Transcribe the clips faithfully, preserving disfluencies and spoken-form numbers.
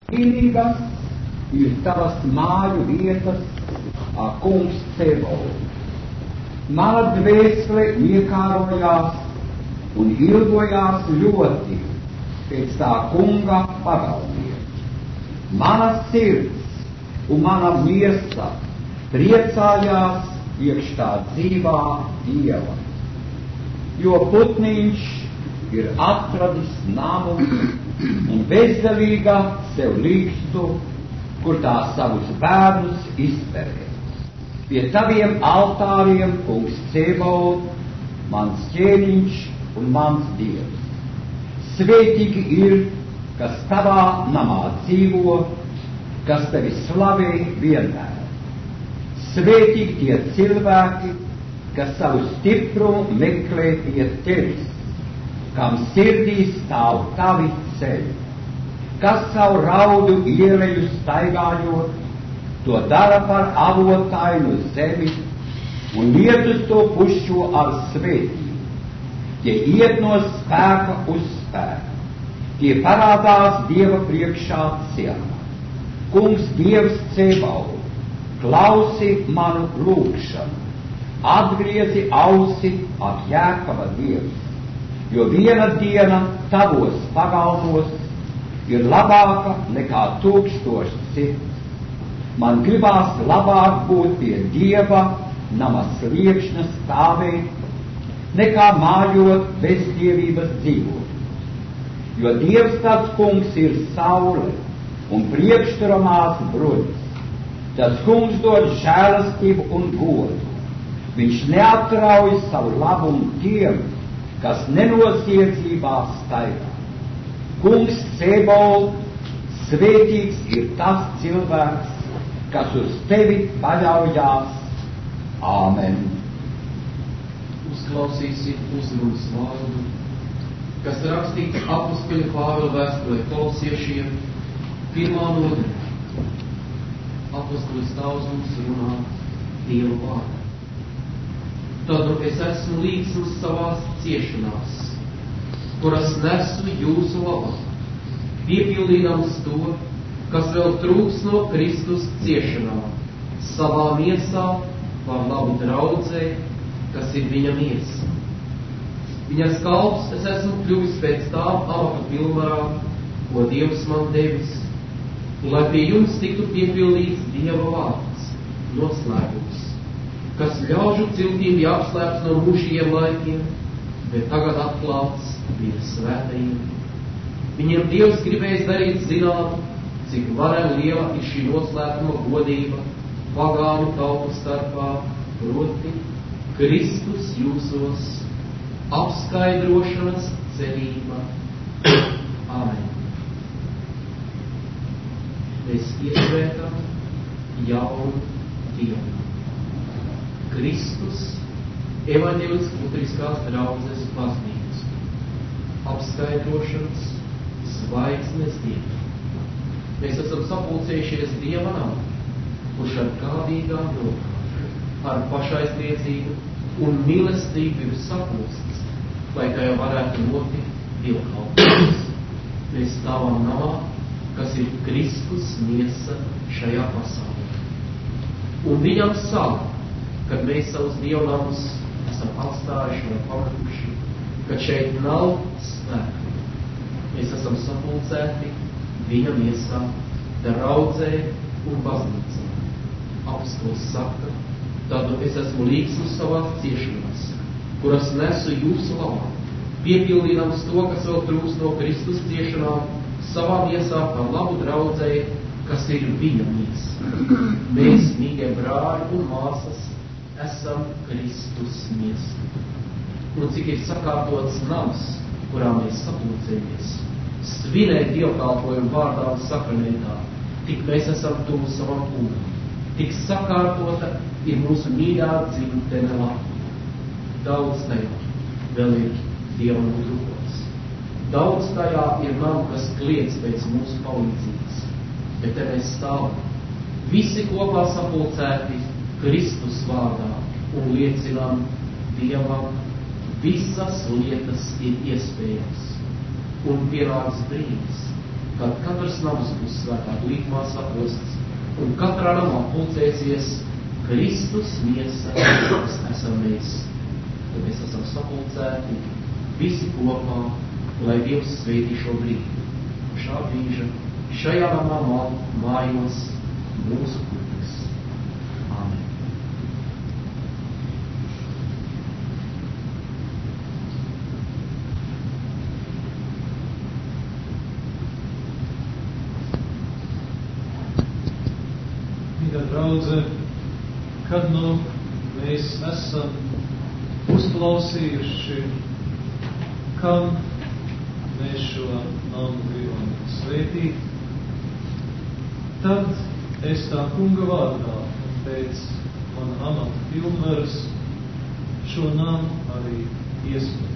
Mīlīgas ir tavas māju vietas, kungs Cebauds. Mana dvēsele iekārojās un ilgojās ļoti pēc tā kunga pagalmiem. Mana sirds un mana miesa priecājās iekš tā dzīvā Dieva, jo putniņš ir atradis namu un bezdelīga sev līgstu, kur tā savus bērnus izperēs. Pie taviem altāriem, kungs Cebauds, mans ķēniņš un mans Dievs. Svētīgi ir, kas tavā namā dzīvo, kas tevi slavē vienmēr. Svētīgi tie cilvēki, kas savu stiprumu meklē pie tevis, kam sirdī stāv tavi ceļi, kas savu raudu ieleju staigājot, to dara par avotainu zemi un lietus to pušķo ar svētību. Tie iet no spēka uz spēku, tie parādās Dieva priekšā cienā. Kungs Dievs Cebauds, klausi manu lūgšanu, atgriezi ausi ak Jēkaba Dievs, jo viena diena tavos pagalmos ir labāka nekā tūkstoši cits. Man gribās labāk būt pie Dieva nama sliekšņa stāvēt, nekā mājot bezdievības dzīvot. Jo Dievs tāds kungs ir saule un priekšturamās bruņas. Tas kungs dod žēlastību un godu. Viņš neatrauj savu labumu tiem, kas nenosiedzībā staigā. Kungs Cebauds, svētīgs ir tas cilvēks, kas uz tevi paļaujās. Āmen. Uzklausīsim uzrunas vārdu, kas rakstīts apostoļa Pāvila vēstulē Kolosiešiem, pirmā nodaļa. Apostolis Tauls mums runā Dieva vārdu. Tad es esmu līdzsvars savās ciešanās, kuras nesu jūsu labā, piepildīdams to, kas vēl trūks no Kristus ciešanām, savā miesā par labu draudzei, kas ir viņa miesa. Viņas kalps es esmu kļuvis pēc tām amata pilnvarām, ko Dievs man devis, lai pie jums tiktu piepildīts Dieva vārds, noslēgums, kas ļaužu ciltīm jāapslēpts no mūžiem laikiem, bet tagad atklāts viņa svētajiem. Viņiem Dievs gribējis darīt zināt, cik varena liela ir šī noslēpuma godība pagānu tautu starpā, proti Kristus jūsos, apskaidrošanas cerība. Āmen. Mēs iesvētam jaunu dienu. Kristus, evaņģeliskās luteriskās draudzes baznīcas, apskaidrošanas zvaigznes diena. Mēs esam sapulcējušies Dieva namā, kurš ar kādīgām rokām, ar pašaizliedzību un mīlestību ir sapulcis, lai tajā varētu notikt dievkalpojums. Mēs stāvam namā, kas ir Kristus miesa šajā pasaulē. Un viņam sāp, kad mēs savus dievnamus esam atstājuši vai pametuši, kad šeit nav spēku. Mēs esam sapulcēti viņa miesā, draudzē un baznīcā. Apostols saka, tad es esmu līdzsvars savās ciešanās, kuras nesu jūsu labā, piepildīdams to, kas vēl trūks no Kristus ciešanām, savā miesā par labu draudzei, kas ir viņa miesa. Mēs, mīļie brāļi un māsas, esam Kristus miesa. Un cik ir sakārtots nams, kurā mēs sapulcējamies, svinēt dievkalpojumu vārdā un sakramentā, tik mēs esam tuvu savam kungam. Tik sakārtota ir mūsu mīļā dzimtene Latvija. Daudz tajā vēl ir Dievam uzrūkots. Daudz tajā ir nav, kas kliedz pēc mūsu palīdzības. Bet te mēs stāvam, visi kopā sapulcēti Kristus vārdā un liecinām Dievam, visas lietas ir iespējas. Un pienāks brīdis, kad katrs nams būs svētā līkumā saposts, un katrā namā pulcēsies Kristus miesa, kas esam mēs. Tad mēs esam sapulcēti visi kopā, lai Dievs svētī šo brīdi. Šā brīža, šajā namā mājos mūsu kungs. Āmen. Mīļā draudze, kad nu mēs esam uzklausījuši, kam mēs šo namu gribam svētīt, tad es tā kunga vārdā un pēc mana amata pilnvaras šo namu arī iesvētīju.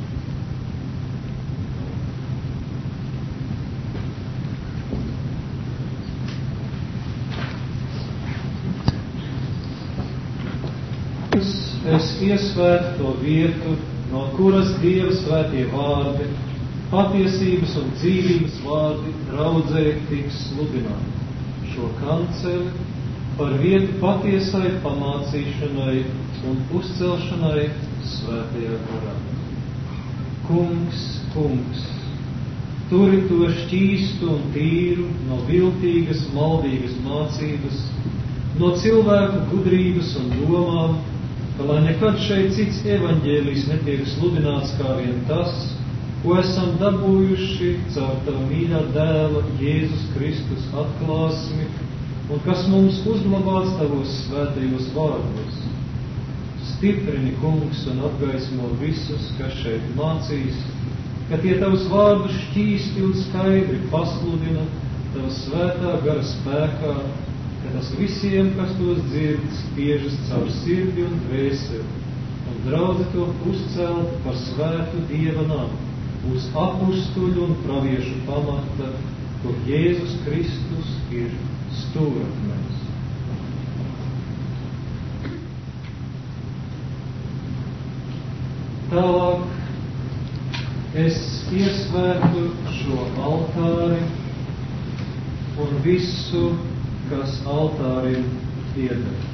Es iesvētu to vietu, no kuras Dieva svētie vārdi, patiesības un dzīvības vārdi draudzē tiks sludināti. Šo kanceli par vietu patiesai pamācīšanai un uzcelšanai svētajā garā. Kungs, kungs, turi to šķīstu un tīru no viltīgas, maldīgas mācības, no cilvēku gudrības un domām, ka lai nekad šeit cits evaņģēlijs netiek sludināts kā vien tas, ko esam dabūjuši caur tavu mīļā dēla Jēzus Kristus atklāsmi un kas mums uzglabāts tavos svētajos vārdos. Stiprini, kungs, un apgaismo visus, kas šeit mācīs, ka tie tavus vārdus šķīsti un skaidri pasludina tava svētā gara spēkā, ka tas visiem, kas tos dzird, spiežas caur sirdi un dvēseli, un draudzi to uzcelt par svētu Dieva namu, uz apustuļu un praviešu pamata, kur Jēzus Kristus ir stūrakmens. Tālāk es iesvētu šo altāri un visu, kas altārim pieder.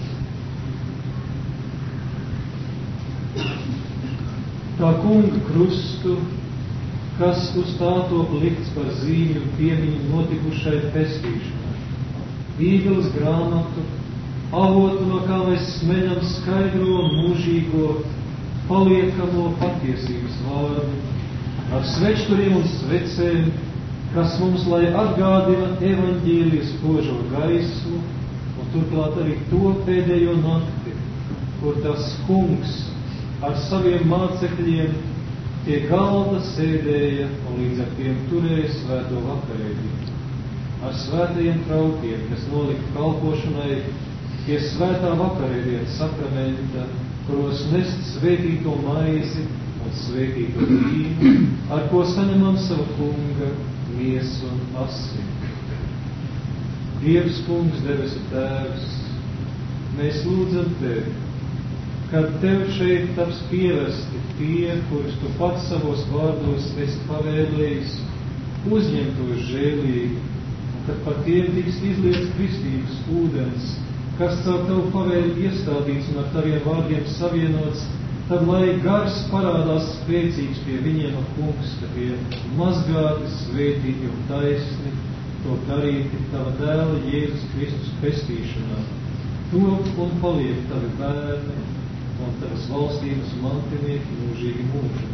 Tā kunga krustu, kas uz tā top likts par zīmi un piemiņu notikušai pestīšanai, Bībeles grāmatu, avotu, no kā mēs smeļam skaidro mūžīgo, paliekamo patiesības vārdu, ar svečturiem un svecēm, kas mums lai atgādina evaņģēlijas spožo gaismu, un turklāt arī to pēdējo nakti, kur tas kungs ar saviem mācekļiem pie galda sēdēja un līdz ar tiem turēja svēto vakarēdienu. Ar svētajiem traukiem, kas nolika kalpošanai pie svētā vakarēdienas sakramenta, kuros nest svētīto maizi un svētīto vīnu, ar ko saņemam savu kunga miesu un asini. Dievs, kungs, debesu tēvs, mēs lūdzam tevi, kad tev šeit taps pievesti tie, kurus tu pats savos vārdos esi pavēlējis, uzņemtos žēlīgi, un kad par tiem tiks izliets kristības ūdens, kas caur tavu pavēli iestādīts un ar taviem vārdiem savienots, tad lai gars parādās spēcīgs pie viņiem, kungs, ka tie mazgāti, svētīgi un taisni, to darīti tava dēla Jēzus Kristus pestīšanā. Top un paliek tavi bērni un tavas valstības mantinieki mūžīgi mūži.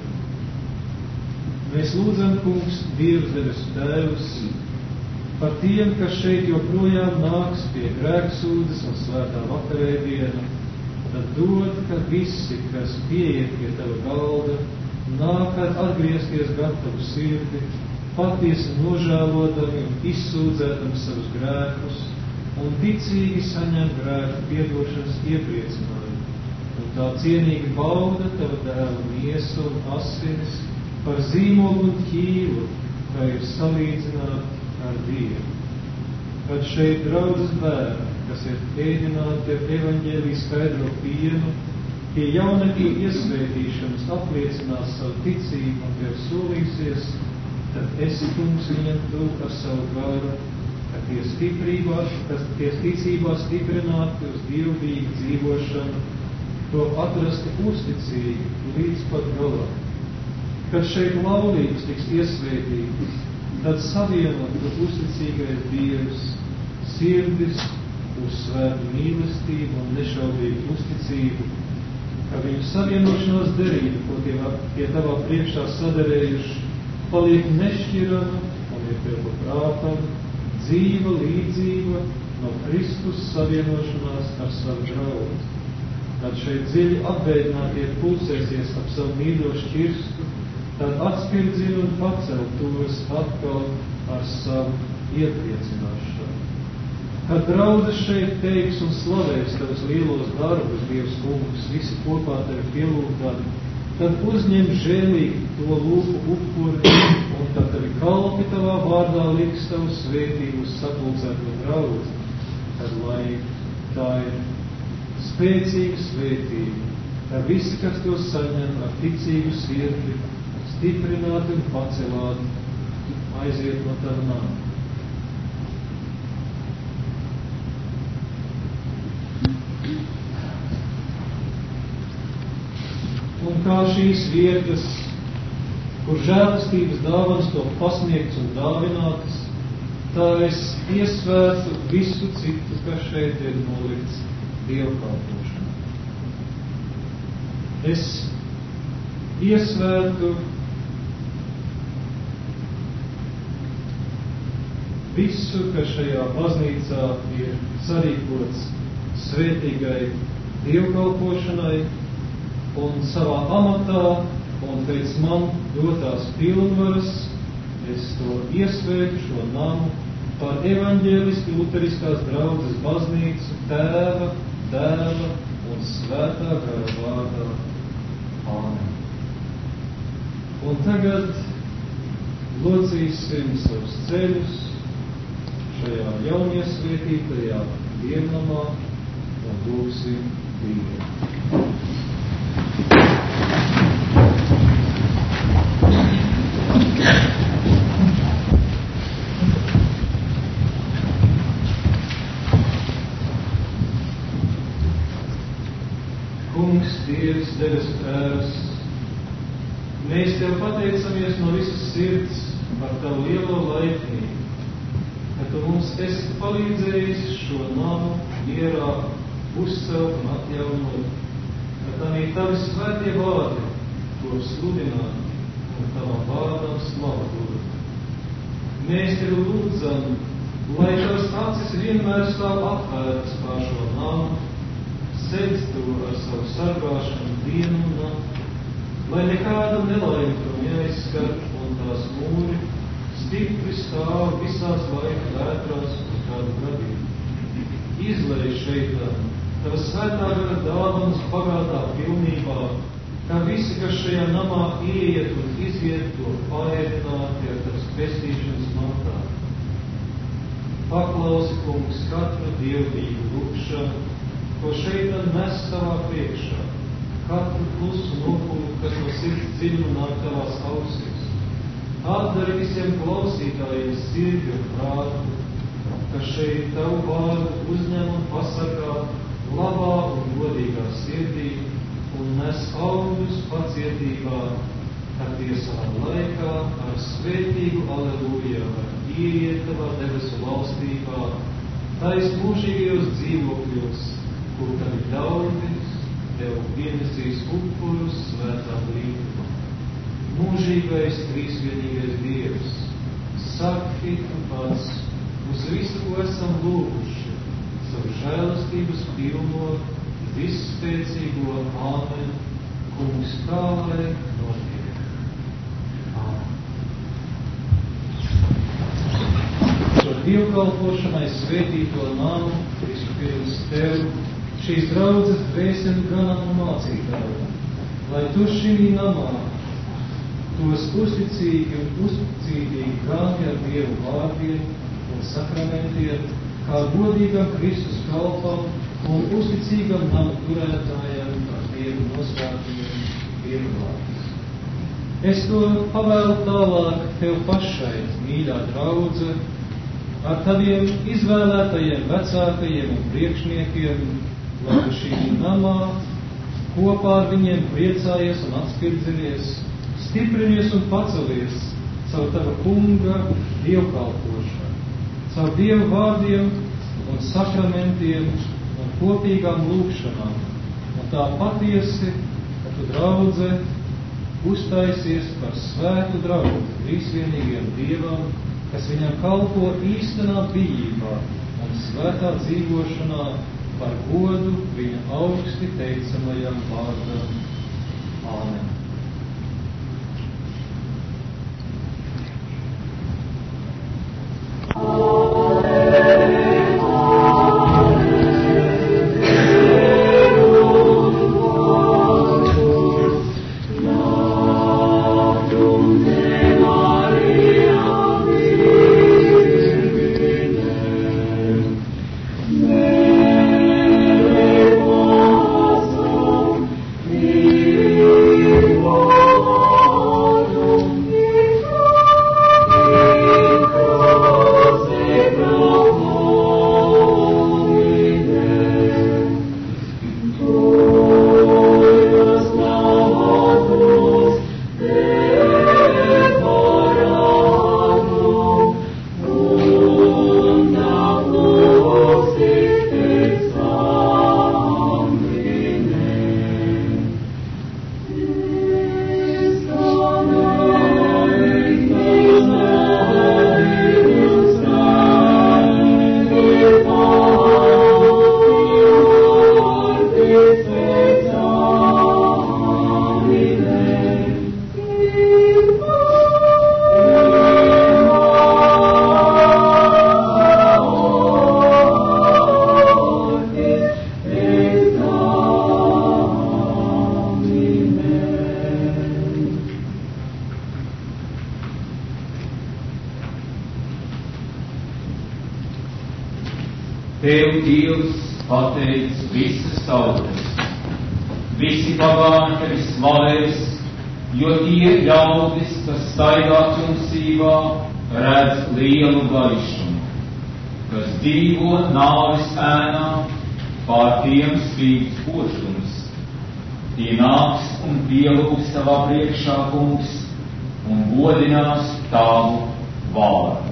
Mēs lūdzam, kungs, Dievs, debesu tēvs, par tiem, kas šeit joprojām nāks pie grēksūdzes un svētā vakarēdiena, tad dod, ka visi, kas pieiet pie tava galda, nāk atgriezties gatavu sirdi, patiesi nožēlodami un izsūdzēdami savus grēkus un ticīgi saņem grēku piedošanas iepriecinājumu. Un tā cienīgi bauda tava dēla miesu un asinis par zīmogu un ķīlu, kā ir salīdzināti ar Dievu. Kad šeit draudzes bērni, kas ir ēdināti ar evaņģēliju skaidro pienu, pie jaunekļu iesvētīšanas apliecinās savu ticību un tev solīsies, tad esi, kungs, viņam tuvu ar savu garu, ka tie stiprībā, kas tie ticībā stiprināti uz dievbijīgu dzīvošanu, to atrastu uzticīgi līdz pat galam. Kad šeit laulības tiks iesvētītas, tad savienot uzticīgais Dievs, sirdis uz svētu mīlestību un nešaubīgu uzticību, ka viņu savienošanās derība, ko tie, tie tavā priekšā sadarējuši, paliek nešķirama un ir tev prātam, dzīva līdzība no Kristus savienošanās ar savu draugu. Tad šeit dziļi apbeidinātie pulsēsies ap savu mīļo šķirstu, tad atspirdzina un pacel tos atkal ar savu iepriecināšanu. Kad draudzes šeit teiks un slavēs tavus lielos darbus, Dievs kungs, visi kopā tevi pielūgdami, tad uzņem žēlīgi to lūpu upuri, un tad tevi kalpi tavā vārdā liks tavu svētību uz sapulcēto draudzi, tad lai tā ir spēcīga svētība, ka visi, kas to saņem ar ticīgu sirdi, stiprināti un pacelāti, aiziet no tava nama. Un kā šīs vietas, kur žēlastības dāvanas to pasniegts un dāvinātas, tā es iesvētu visu citu, kas šeit ir nolikts dievkalpošanā. Es iesvētu visu, kas šajā baznīcā ir sarīkots svētīgai dievkalpošanai, un savā amatā un pēc man dotās pilnvaras es to iesvētu šo namu par evaņģēliski luteriskās draudzes baznīcu Tēva, Dēla un Svētā gara vārdā. Āmen. Un tagad locīsim savus ceļus šajā jauniesvētītajā dievnamā un lūgsim Dievu. Kungs, Dievs, debesu Tēvs, mēs Tev pateicamies no visas sirds par Tavu lielo laipnību, ka Tu mums esi palīdzējis šo namu mierā uzcelt un atjaunot, ka Tavī Tavi svētie vārdi, ko sludināt un Tavam vārdam slavu dot. Mēs Tev lūdzam, lai Tavas acis vienmēr stāv atvērtas pār šo namu, sedz to ar savu sargāšanu dienu un nakti, lai nekāda nelaime to neaizskar un tās mūri stipri stāv visās laika vētrās uz kādu gadījumu. Izlej šeitan Tavas svētā gara dāvanas pagātā pilnībā, kā visi, kas šajā namā ieiet un iziet, to paēdināti ar Tavas pestīšanas mantā. Paklausi, Kungs, katru dievbijīgu lūgšanu, ko šeitan nes Tavā priekšā, katru klusu nopūlu, kas no sirds dziļuma nāk Tavās ausīs. Atdari visiem klausītājiem sirdi un prātu, ka šeit Tavu vārdu uzņem un pasargā labā un godīgā sirdī un nes augļus pacietībā, kad tie savā laikā ar svētīgu aleluja var ieiet Tavā debesu valstībā, tais mūžīgajos dzīvokļos, kur Tavi ļaudis Tev pienesīs upurus svētām līkumam. Mūžīgais trīsvienīgais Dievs, saki Tu pats uz visu, ko esam lūguši, savu žēlastības pilno, visspēcīgo āmen, Kungs, tā lai notiek. Āmen. Šo dievkalpošanai svētīto namu vispirms Tev, šīs draudzes dvēseli ganam un mācītāju, lai Tu šī namā tos uzticīgi un uzticīgi gāni ar Dievu vārdiem un sakramentiem, kā godīgam Kristus kalpam un uzticīgam namu turētājam ar Dievu nosvētiem Dievu vārdus. Es to pavēlu tālāk tev pašai, mīļā draudze, ar taviem izvēlētajiem vecākajiem un priekšniekiem, lai tu šī namā kopā ar viņiem priecājies un atspirdzinies, stiprinies un pacelies caur tava kunga dievkalpošanu, caur dievu vārdiem un sakramentiem un kopīgām lūgšanām, un tā patiesi, ka tu, draudze, uztaisies par svētu draugu trīsvienīgiem Dievam, kas viņam kalpo īstenā bijībā un svētā dzīvošanā par godu viņa augsti teicamajam vārdam. Āmen. Tev Dievs pateic visas tautas, visi pagāni tevi slavēs, jo tie ļaudis, kas staigā tumsībā, redz lielu gaišumu, kas dzīvo nāves ēnā, pār tiem spīd spožums. Tie nāks un pielūgs tavā priekšā, kungs, un godinās tavu vārdu.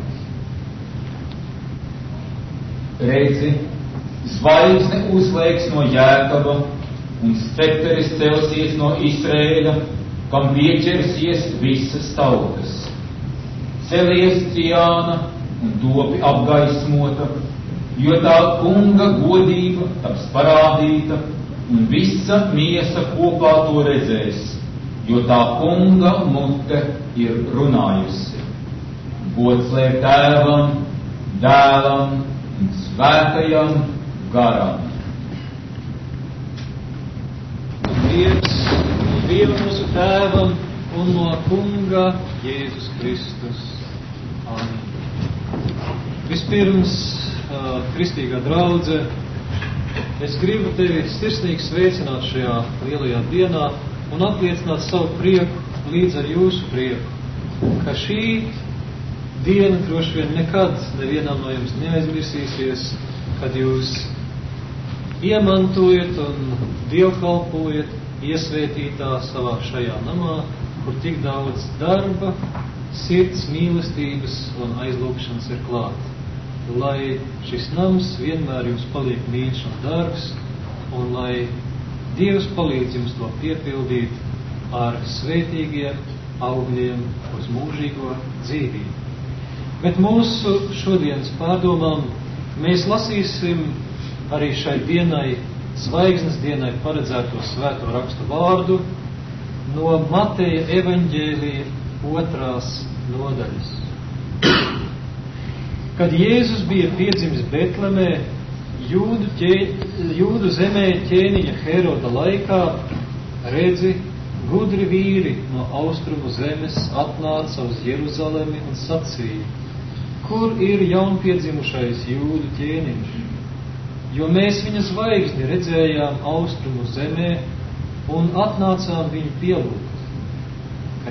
Redzi, zvaigzne uzlēks no Jēkaba, un stepteris celsies no Izraēļa, kam pieķersies visas tautas. Celies Ciāna un topi apgaismota, jo tā kunga godība taps parādīta, un visa miesa kopā to redzēs, jo tā kunga mute ir runājusi. Gods lai Tēvam, Dēlam un Svētajam garam. Dievs, Dievam mūsu Tēvam un no kunga Jēzus Kristus. Amen. Vispirms, uh, kristīgā draudze, es gribu tevi sirsnīgi sveicināt šajā lielajā dienā un apliecināt savu prieku līdz ar jūsu prieku, ka šī diena droši vien nekad nevienam no jums neaizmirsīsies, kad jūs iemantojat un dievkalpojat iesvētītā savā šajā namā, kur tik daudz darba, sirds mīlestības un aizlūgšanas ir klāt. Lai šis nams vienmēr jums paliek mīļš un darbs, un lai Dievs palīdz jums to piepildīt ar svētīgiem augļiem uz mūžīgo dzīvību. Bet mūsu šodienas pārdomām mēs lasīsim arī šai dienai, zvaigznes dienai paredzēto svēto rakstu vārdu no Mateja evaņģēlija otrās nodaļas. Kad Jēzus bija piedzimis Betlemē, Jūdu, ķē, Jūdu zemē ķēniņa Heroda laikā, redzi, gudri vīri no austrumu zemes atnāca uz Jeruzalemi un sacīja: kur ir jaunpiedzimušais Jūdu ķēniņš? Jo mēs viņa zvaigzni redzējām austrumu zemē un atnācām viņu pielūgt. Kad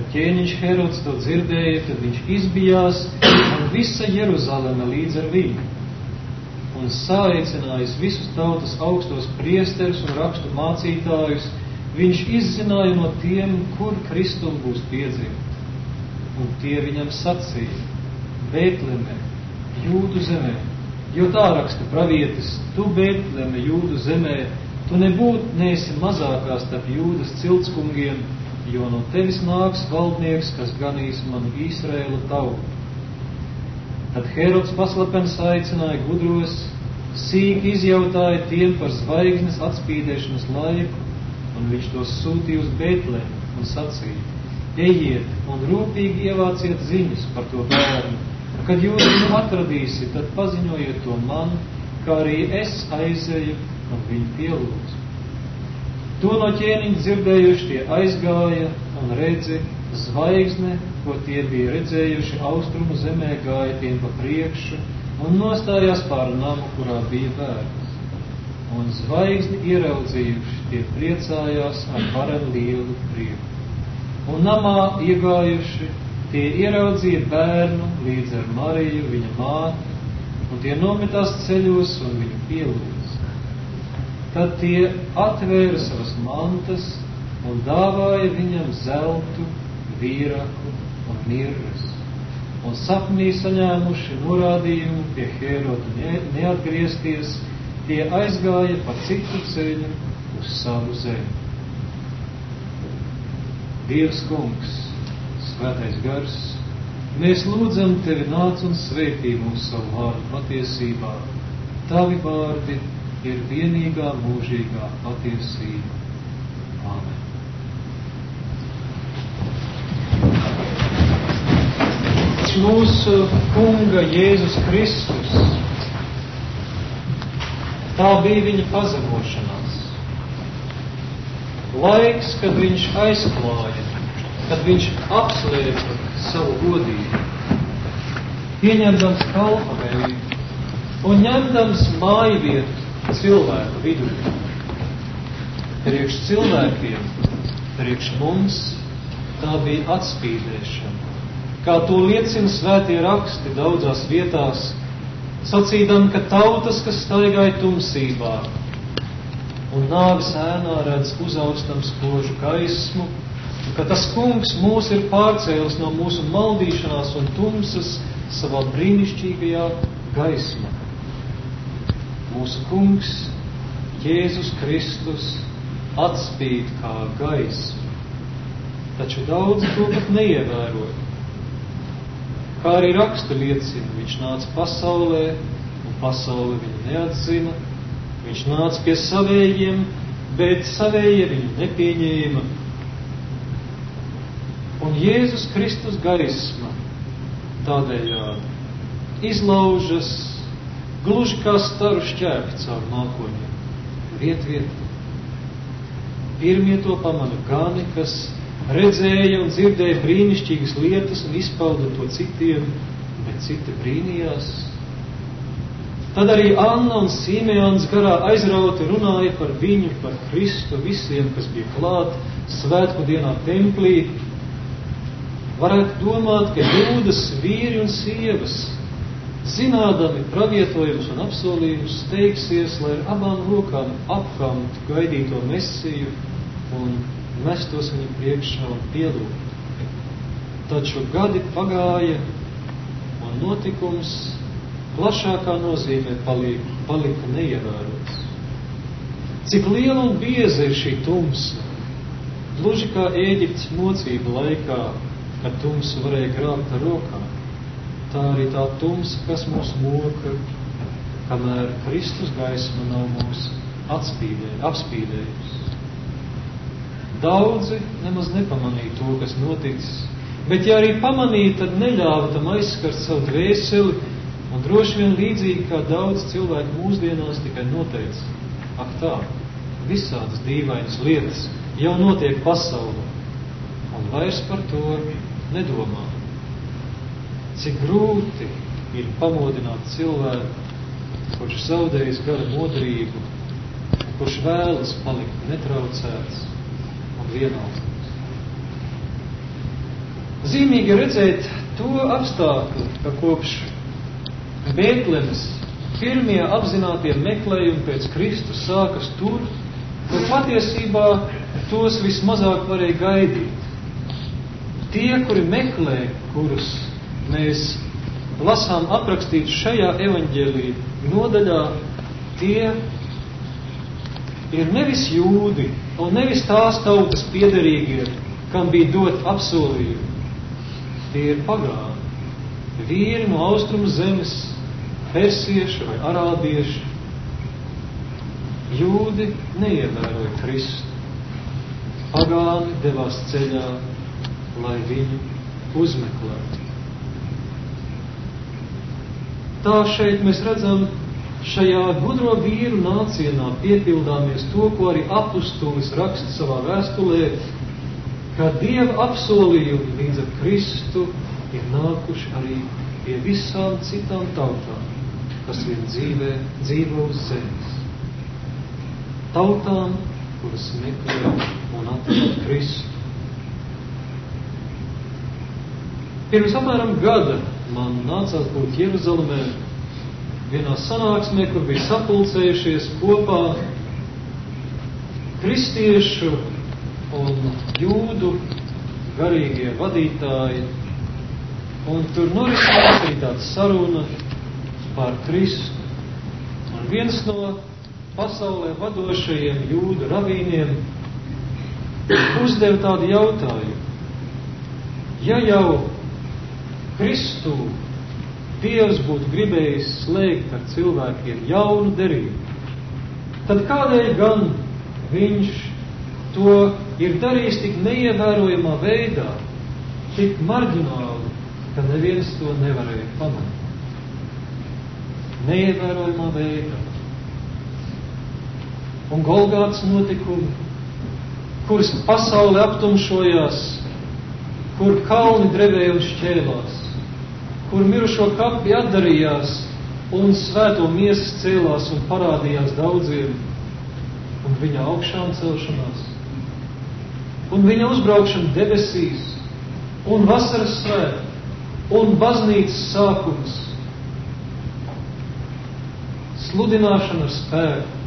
ķēniņš Herods to dzirdēja, tad viņš izbijās, un visa Jeruzaleme līdz ar viņu. Un saaicinājis visus tautas augstos priesterus un rakstu mācītājus, viņš izzināja no tiem, kur Kristum būs piedzimt. Un tie viņam sacīja: Bētlemē, Jūdu zemē, jo tā raksta pravietis: Tu, Bētleme, Jūdu zemē, tu nebūt neesi mazākā starp Jūdas ciltskungiem, jo no tevis nāks valdnieks, kas ganīs manu Īsraēlu tautu. Tad Herods paslapens aicināja gudros, sīki izjautāja tiem par zvaigznes atspīdēšanas laiku, un viņš tos sūtīja uz Bētlemi un sacīja: Ejiet un rūpīgi ievāciet ziņas par to bērnu. Kad jūs viņu atradīsiet, tad paziņojiet to man, kā arī es aizēju un viņu pielūdzu. To no ķēniņa dzirdējuši tie aizgāja, un redzi, zvaigzne, ko tie bija redzējuši austrumu zemē, gāja tiem pa priekšu un nostājās pār namu, kurā bija bērns. Un zvaigzni ieraudzījuši, tie priecājās ar varen lielu prieku. Un namā iegājuši, tie ieraudzīja bērnu līdz ar Mariju, viņa māti, un tie nometās ceļos un viņu pielūdza. Tad tie atvēra savas mantas un dāvāja viņam zeltu, vīraku un mirras. Un sapnī saņēmuši norādījumu pie Heroda neatgriezties, tie aizgāja pa citu ceļu uz savu zemi. Dievs kungs, svētais gars, mēs lūdzam tevi, nāc un svētī mūsu savu vārdu patiesībā. Tavi vārdi ir vienīgā mūžīgā patiesība. Āmen. Mūsu kunga Jēzus Kristus, tā bija viņa pazemošanās. Laiks, kad viņš aizklāja, kad viņš apslēpa savu godību, pieņemdams kalpa veidu un ņemdams mājvietu cilvēku vidū. Priekš cilvēkiem, priekš mums, tā bija atspīdēšana, kā to liecina svētie raksti daudzās vietās, sacīdam, ka tautas, kas staigāja tumsībā un nāves ēnā redz uzaustam spožu gaismu, ka tas kungs mūs ir pārcēlis no mūsu maldīšanās un tumsas savā brīnišķīgajā gaismā. Mūsu kungs, Jēzus Kristus, atspīd kā gaisma, taču daudzi to pat neievēroja. Kā arī rakstu liecina, viņš nāca pasaulē, un pasaule viņu neatzina. Viņš nāca pie savējiem, bet savējie viņu nepieņēma. Un Jēzus Kristus gaisma tādējādi izlaužas gluži kā staru šķēpi caur mākoņiem. Viet vietā. Pirmie to pamana gani, kas redzēja un dzirdēja brīnišķīgas lietas un izpauda to citiem, bet citi brīnījās. Tad arī Anna un Simeons garā aizrauti runāja par viņu, par Kristu visiem, kas bija klāt svētku dienā templī. Varētu domāt, ka Jūdas vīri un sievas, zinādami pravietojumus un apsolījumus, steigsies, lai ar abām rokām apkamtu gaidīto Mesiju un mestos viņu priekšā un pielūgt. Taču gadi pagāja un notikums plašākā nozīmē palika, palika neievērots. Cik liela un bieza ir šī tumsa, gluži kā Ēģiptes mocību laikā, kad tumsu varēja grābt ar rokām, tā arī tā tumsa, kas mūs moka, kamēr Kristus gaisma nav mūs atspīdē, apspīdējusi. Daudzi nemaz nepamanīja to, kas noticis, bet ja arī pamanīja, tad neļāva tam aizskart savu dvēseli, un droši vien līdzīgi kā daudz cilvēku mūsdienās tikai noteica: ak tā, visādas dīvainas lietas jau notiek pasaulē, un vairs par to nedomā. Cik grūti ir pamodināt cilvēku, kurš zaudējis gara modrību, kurš vēlas palikt netraucēts un vienaldzīgs. Zīmīgi redzēt to apstākļu, ka kopš Bētlemes pirmie apzinātie meklējumi pēc Kristus sākas tur, kur patiesībā tos vismazāk varēja gaidīt. Tie, kuri meklē, kurus mēs lasām aprakstītus šajā evaņģēlī nodaļā, tie ir nevis jūdi un nevis tās tautas piederīgie, kam bija dot apsolījumi. Tie ir pagāni, vīri no austrumu zemes, persieši vai arābieši. Jūdi neievēroja Kristu. Pagāni devās ceļā, lai viņu uzmeklētu. Tā šeit mēs redzam, šajā gudro vīru nācienā piepildāmies to, ko arī apustulis raksta savā vēstulē, ka Dieva apsolījumi līdz ar Kristu ir nākuši arī pie visām citām tautām, kas vien dzīvē, dzīvo uz zemes. Tautām, kuras meklē un atrod Kristu. Pirms apmēram gada man nācās būt Jeruzalemē, vienā sanāksmē, kur bija sapulcējušies kopā kristiešu un jūdu garīgie vadītāji, un tur norisinājās arī tāda saruna par Kristu. Un viens no pasaulē vadošajiem jūdu rabīniem uzdeva tādu jautājumu. Ja jau Kristu Dievs būtu gribējis slēgt ar cilvēkiem jaunu derību, tad kādēļ gan viņš to ir darījis tik neievērojamā veidā, tik marģināli, ka neviens to nevarēja pamanīt? Neievērojamā veidā. Un Golgātas notikumi, kuras pasaule aptumšojās, kur kalni drevēja un šķēlās, kur mirušo kapi atdarījās un svēto miesas cēlās un parādījās daudziem, un viņa augšām celšanās, un viņa uzbraukšana debesīs, un vasaras svētki, un baznīcas sākums, sludināšana ar spēku.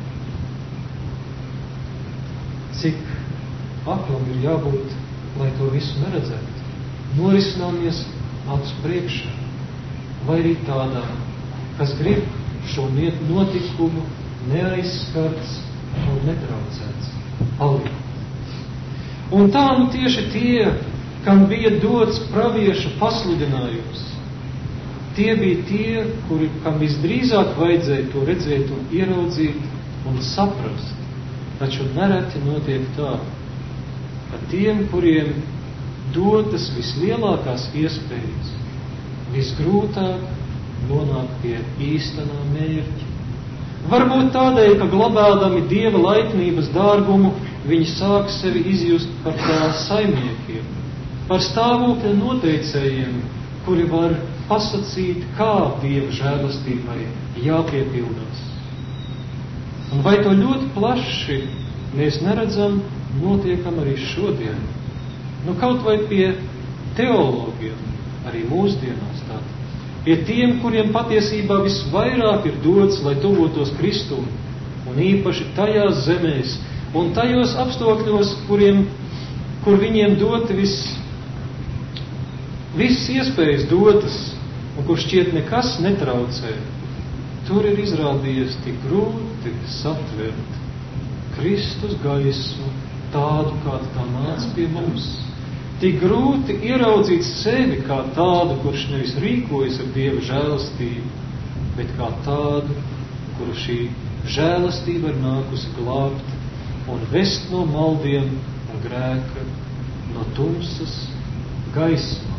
Cik aklam ir jābūt, lai to visu neredzētu? Norisināmies acu priekšā, vai arī tādām, kas grib šo notikumu neaizskarts un netraucēts palikt. Un tā nu tieši tie, kam bija dots pravieša pasludinājums, tie bija tie, kuri, kam visdrīzāk vajadzēja to redzēt un ieraudzīt un saprast. Taču nereti notiek tā, ka tiem, kuriem dotas vislielākās iespējas, visgrūtāk nonāk pie īstenā mērķa. Varbūt tādēļ, ka glabādami Dieva laipnības dārgumu, viņi sāk sevi izjust par tā saimniekiem, par stāvokļa noteicējiem, kuri var pasacīt, kā Dieva žēlastībai jāpiepildās. Un vai to ļoti plaši mēs neredzam, notiekam arī šodien? Nu, kaut vai pie teologiem, arī mūsdienās tātad. Pie tiem, kuriem patiesībā visvairāk ir dots, lai tuvotos Kristum, un īpaši tajās zemēs, un tajos apstākļos, kuriem, kur viņiem doti vis, visas iespējas dotas, un kur šķiet nekas netraucē, tur ir izrādījies tik grūti satvert Kristus gaismu tādu, kāda tā nāca pie mums. Tik grūti ieraudzīt sevi kā tādu, kurš nevis rīkojas ar Dieva žēlastību, bet kā tādu, kuru šī žēlastība ir nākusi glābt un vest no maldiem un grēka, no tumsas gaismā.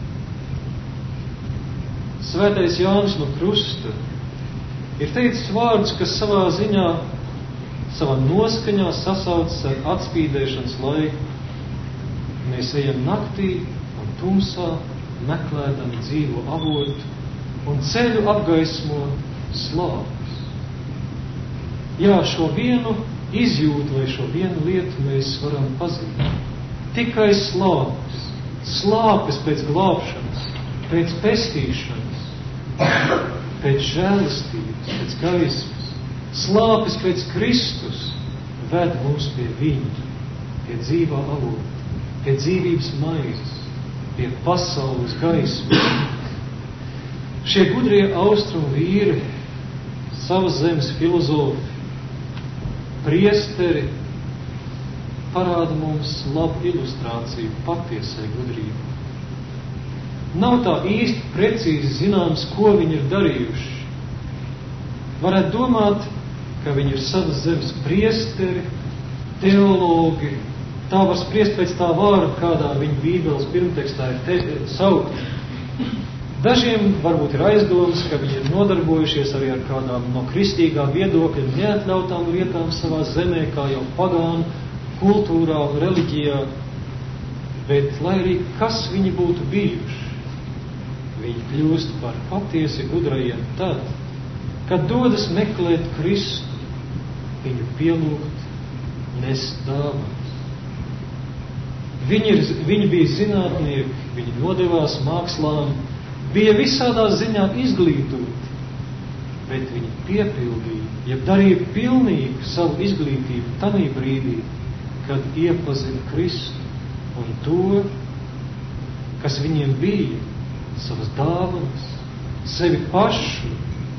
Svētais Jānis no Krusta ir teicis vārdus, kas savā ziņā, savā noskaņā sasaucas ar atspīdēšanas laiku. Mēs ejam naktī un tumsā, meklēdami dzīvo avotu, un ceļu apgaismo slāpes. Jā, šo vienu izjūtu vai šo vienu lietu mēs varam pazīt. Tikai slāpes, slāpes pēc glābšanas, pēc pestīšanas, pēc žēlastības, pēc gaismas, slāpes pēc Kristus ved mūs pie viņa, pie dzīvā avota, pie dzīvības maizes, pie pasaules gaismas. Šie gudrie austrumu vīri, savas zemes filozofi, priesteri, parāda mums labu ilustrāciju patiesai gudrībai. Nav tā īsti precīzi zināms, ko viņi ir darījuši. Varētu domāt, ka viņi ir savas zemes priesteri, teologi. Tā var spriest pēc tā vārda, kādā viņa Bībeles pirmtekstā ir te, saukt. Dažiem varbūt ir aizdomas, ka viņi ir nodarbojušies arī ar kādām no kristīgā viedokļa neatļautām lietām savā zemē, kā jau pagānu kultūrā un reliģijā. Bet, lai arī kas viņi būtu bijuši, viņi kļūst par patiesi gudrajiem tad, kad dodas meklēt Kristu, viņu pielūgt, nest dāvanas. Viņi, ir, viņi bija zinātnieki, viņi nodevās mākslām, bija visādā ziņā izglītoti, bet viņi piepildīja, ja darīja pilnīgu savu izglītību tanī brīdī, kad iepazina Kristu un to, kas viņiem bija, savas dāvanas, sevi pašu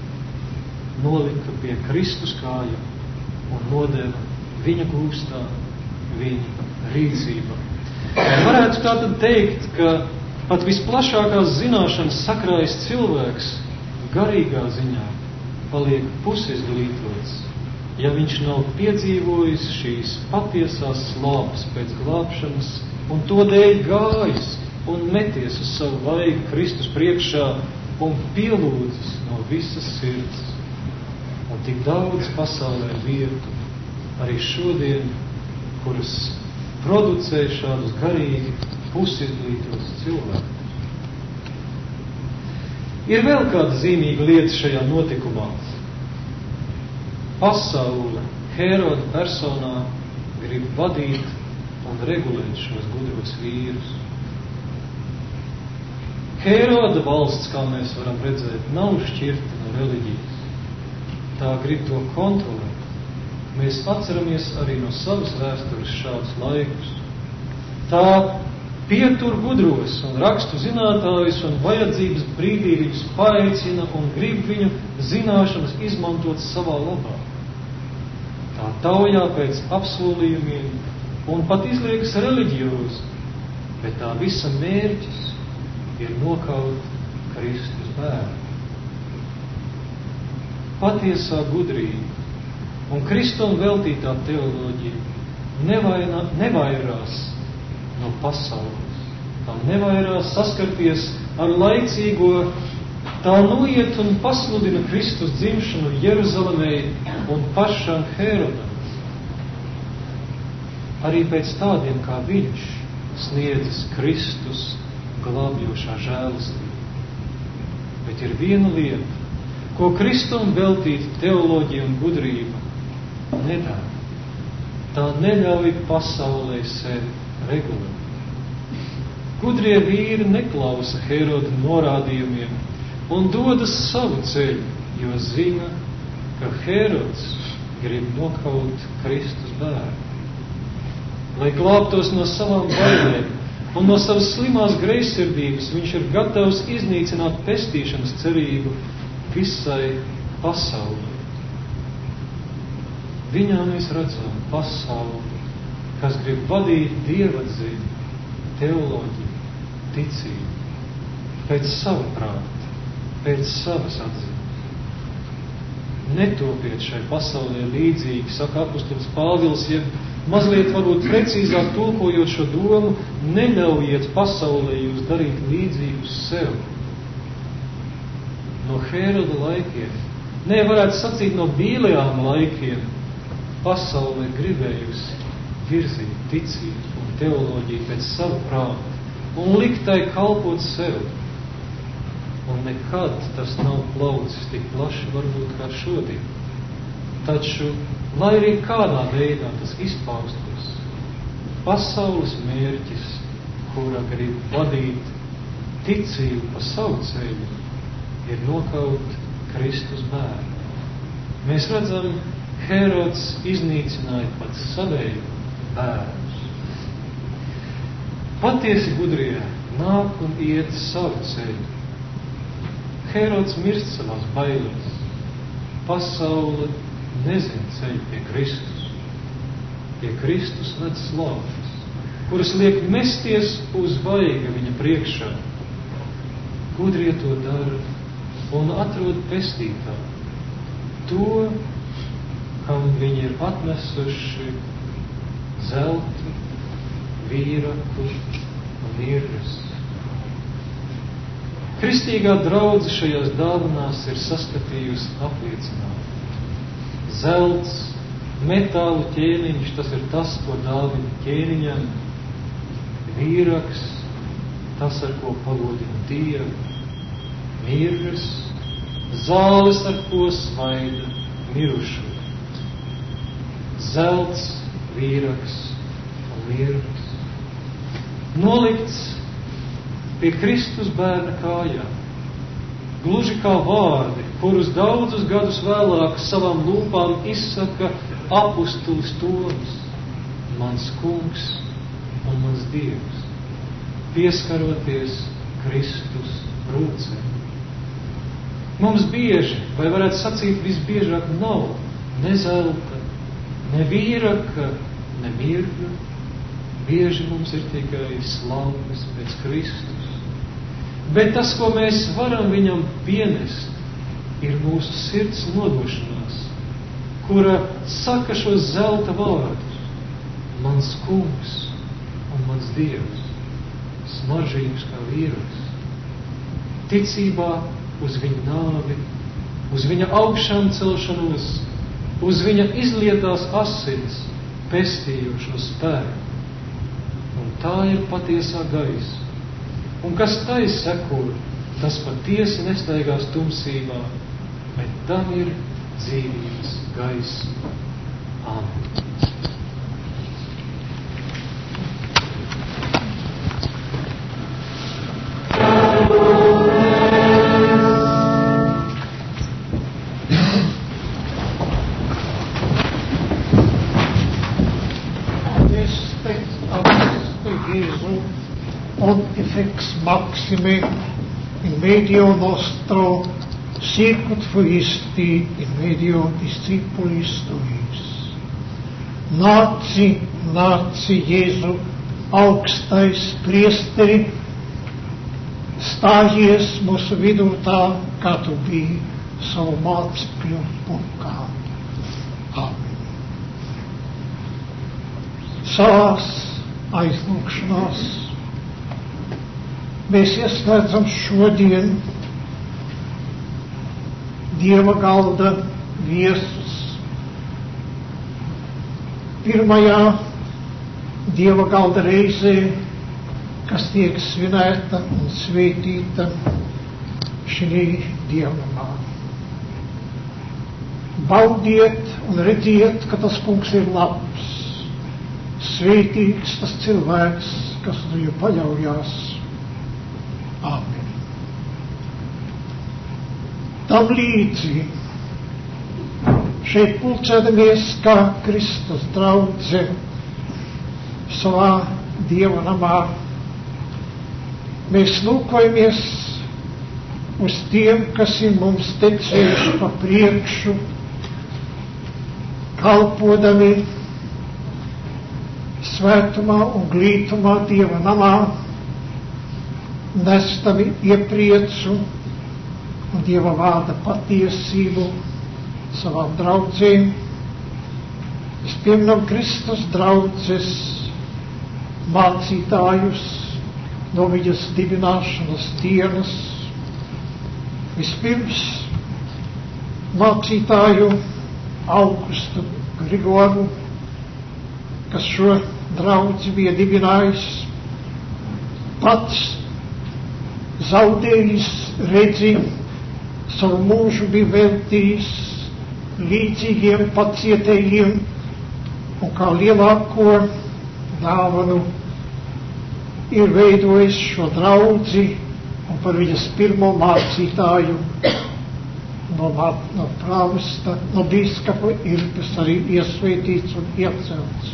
nolika pie Kristus kājām un nodeva viņa gūstā, viņa rīcībā. Varētu tātad teikt, ka pat visplašākās zināšanas sakrājis cilvēks garīgā ziņā paliek pusizglītots, ja viņš nav piedzīvojis šīs patiesās slāpes pēc glābšanas un to dēļ gājis un meties uz savu vaigu Kristus priekšā un pielūdzis no visas sirds. Un tik daudz pasaulē vietu arī šodien, kuras producē šādus garīgi pusizglītotus cilvēkus. Ir vēl kāda zīmīga lieta šajā notikumā. Pasaule Hēroda personā grib vadīt un regulēt šos gudros vīrus. Hēroda valsts, kā mēs varam redzēt, nav šķirta no reliģijas. Tā grib to kontrolēt. Mēs atceramies arī no savas vēstures šādus laikus. Tā pietur gudros un rakstu zinātājus un vajadzības brīdī viņus paaicina un grib viņu zināšanas izmantot savā labā. Tā taujā pēc apsolījumiem un pat izliekas reliģiozi, bet tā visa mērķis ir nokaut Kristus bērnu. Patiesā gudrība un Kristum veltītā teoloģija nevaina, nevairās no pasaules. Tā nevairās saskarties ar laicīgo, tā noiet un pasludina Kristus dzimšanu Jeruzalemei un pašam Hērodam. Arī pēc tādiem kā viņš sniedzas Kristus glābjošā žēlastība. Bet ir viena lieta, ko Kristum veltīta teoloģija un gudrība nedara. Tā neļauj pasaulē sevi regulēt. Gudrie vīri neklausa Hēroda norādījumiem un dodas savu ceļu, jo zina, ka Hērods grib nokaut Kristus bērnu. Lai glābtos no savām bailēm un no savas slimās greizsirdības, viņš ir gatavs iznīcināt pestīšanas cerību visai pasaulē. Viņā mēs redzam pasauli, kas grib vadīt dievatzību, teoloģiju, ticību, pēc sava prāta, pēc savas atziņas. Netopiet šai pasaulē līdzīgi, saka apustulis Pāvils, jeb mazliet varbūt precīzāk tulkojot šo domu, neļaujiet pasaulē jūs darīt līdzīgus sev. No Hēroda laikiem, ne varētu sacīt no Bīleāma laikiem, pasaulē gribējusi virzīt ticību un teoloģiju pēc savu prātu un likt tai kalpot sev. Un nekad tas nav plaucis tik plaši varbūt kā šodien. Taču, lai arī kādā veidā tas izpaustos, pasaules mērķis kura grib vadīt ticību pa savu ceļu, ir nokaut Kristus bērnu. Mēs redzam, Herods iznīcināja pats savēju bērnus. Patiesi gudrie nāk un iet savu ceļu. Herods mirst savās bailēs. Pasaule nezin ceļu pie Kristus. Pie Kristus ved slavas, kuras liek mesties uz vaiga viņa priekšā. Gudrie to dara un atrod pestītāju. To, kam viņi ir atnesuši zeltu, vīraku un mirras. Kristīgā draudze šajās dāvanās ir saskatījusi apliecinājumu. Zelts, metālu ķēniņš, tas ir tas, ko dāvina ķēniņam. Vīraks, tas, ar ko pagodina Dievu. Mirras, zāles, ar ko svaida mirušo. Zelts, vīraks un mirras. Nolikts pie Kristus bērna kājām. Gluži kā vārdi, kurus daudzus gadus vēlāk savām lūpām izsaka apustulis Toms, mans kungs un mans Dievs, pieskaroties Kristus rūcē. Mums bieži, vai varētu sacīt visbiežāk, nav ne zelta, ne vīraka, ne mirga. Bieži mums ir tikai slavas pēc Kristus. Bet tas, ko mēs varam viņam pienest, ir mūsu sirds nodošanās, kura saka šos zelta vārdus: mans kungs un mans Dievs, smaržīgs kā vīraks. Ticībā uz viņa nāvi, uz viņa augšām celšanos, uz viņa izlietās asins pestījošo spēku. Un tā ir patiesā gaisa. Un kas tai seko, tas patiesi nestaigās tumsībā, bet tam ir dzīvības gaisma. Amen. Pontifex Maxime in medio nostro sicut fuisti in medio discipulis tuis. Nāci, nāci, Jēzu, augstais priesteri, stājies mūsu vidū tā, kā tu biji savu mācekļu pulkā. Amen. Savās aizlūgšanās mēs ieslēdzam šodien Dieva galda viesus. Pirmajā Dieva galda reizē, kas tiek svinēta un svētīta šī dievnamā. Baudiet un redziet, ka tas kungs ir labs, svētīgs tas cilvēks, kas uz viņu paļaujās. Amen. Tam līdzi šeit pulcēdamies kā Kristus draudze savā Dieva namā, mēs lūkojamies uz tiem, kas ir mums tecējuši pa priekšu, kalpodami svētumā un glītumā Dieva namā, nestami iepriecu un Dieva vārda patiesību savām draudzēm. Es pieminam Kristus draudzes mācītājus no viņas dibināšanas dienas. Vispirms mācītāju Augustu Grigoru, kas šo draudzi bija dibinājis, pats zaudējis redzi, savu mūžu bija veltījis līdzīgiem pacietējiem un kā lielāko dāvanu ir veidojis šo draudzi un par viņas pirmo mācītāju no, no prāvesta, no bīskapa ir tas arī iesvētīts un iecelts.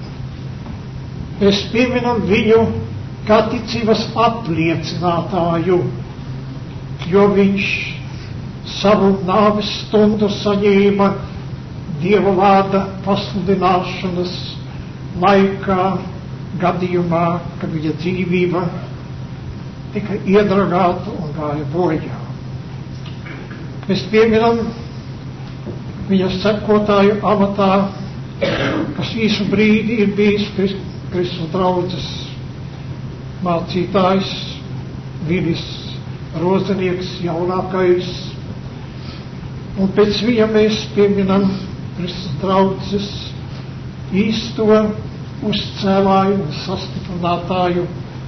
Mēs pieminam viņu kā ticības apliecinātāju, jo viņš savu nāves stundu saņēma Dieva vārda pasludināšanas laikā, gadījumā, kad viņa dzīvība tika iedragāta un gāja bojā. Mēs pieminam viņa sekotāju amatā, kas īsu brīdi ir bijis Kristus draudzes mācītājs, Vilis Rozenieks jaunākais, un pēc viņa mēs pieminam Kristus draudzes īsto uzcēlāju un sastiprinātāju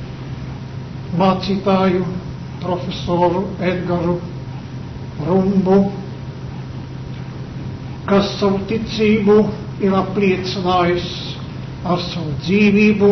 mācītāju profesoru Edgaru Rumbu, kas savu ticību ir apliecinājis ar savu dzīvību,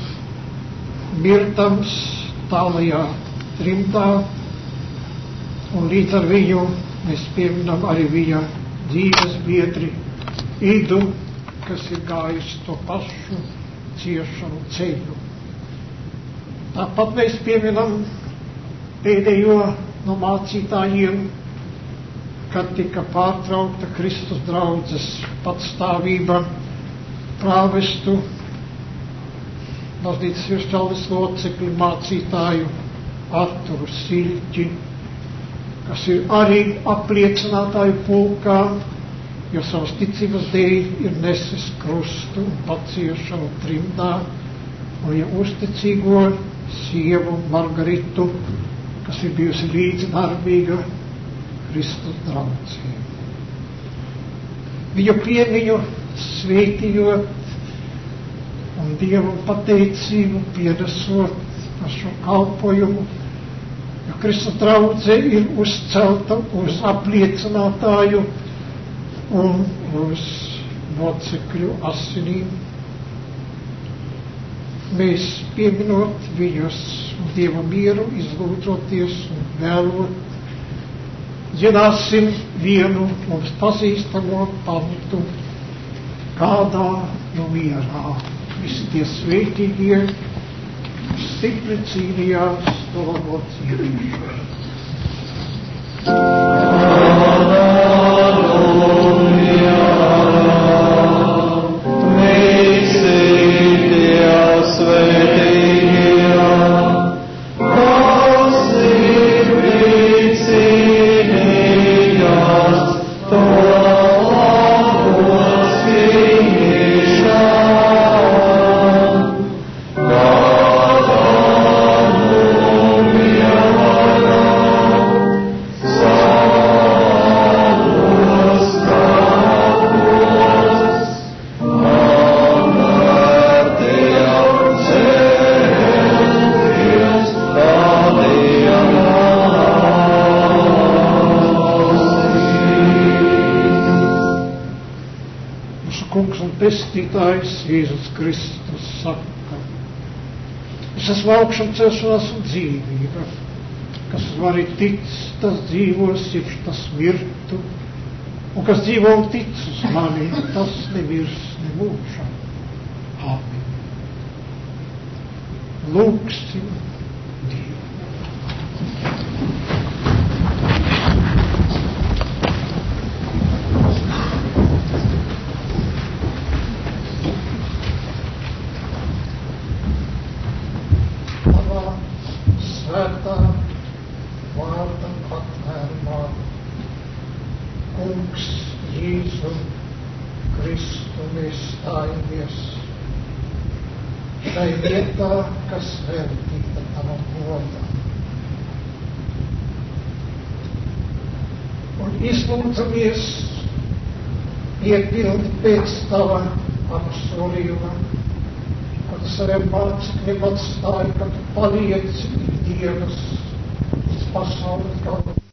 mirtams tālajā trimdā, un līdz ar viņu mēs pieminam arī viņa dzīves biedri Idu, kas ir gājusi to pašu ciešanu ceļu. Tāpat mēs pieminam pēdējo no mācītājiem, kad tika pārtraukta Kristus draudzes patstāvība, prāvestu, baznīcas virstāles locekli mācītāju Arturu Siļķi, kas ir arī apliecinātāju pulkā, jo savas ticības dēļ ir nesis krustu un paciešanu trimdā, un ja uzticīgo sievu Margaritu, kas ir bijusi līdzdarbīga Kristus draudzē. Viņu piemiņu svētījot un Dievam pateicību pienesot par šo kalpojumu, jo Kristus draudzē ir uzcelta uz apliecinātāju un uz locekļu asinīm. Mēs pieminot viņus Dieva mieru, izlūdzoties un vēlot, dziedāsim vienu mums pazīstamo pantu, kādā nu mierā visi tie svētīgie stipri cīnījās to labo cīnīšanu. Pestītājs Jēzus Kristus saka: es esmu augšām celšanās un dzīvība, kas vari tic, tas dzīvos, jeb tas mirtu, un kas dzīvo un tic uz mani, tas nemirs nemūžam. Āmen. Lūgsim Dievu. Tai vietā, kas veltīta tavam godam. Un izlūdzamies piepildi pēc tava apsolījuma, kad saviem mācekļiem atstāja, kad tu palieci Dievas līdz pasaules galam.